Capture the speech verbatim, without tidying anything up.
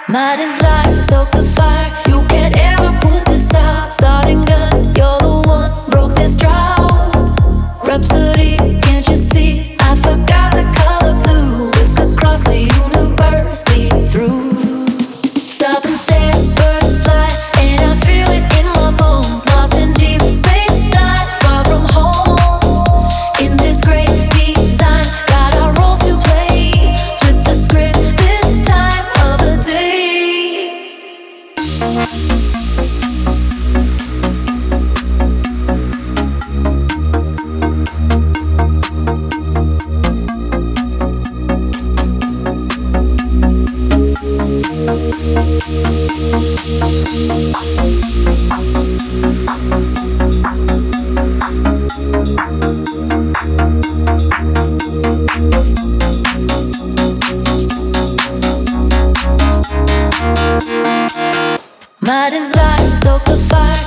My desire, stoke the fire. You can't ever put this out. Starting gun, you're the one. Broke this drought. Rhapsody, can't you see? I forgot the color blue. Whisk across the universe, bleed through. Stop and stare, birds fly, and I feel it in my bones. Lost in deep space, not far from home. In this great design, got our roles to play. Flip the script this time of the day. My desire, stoke the fire.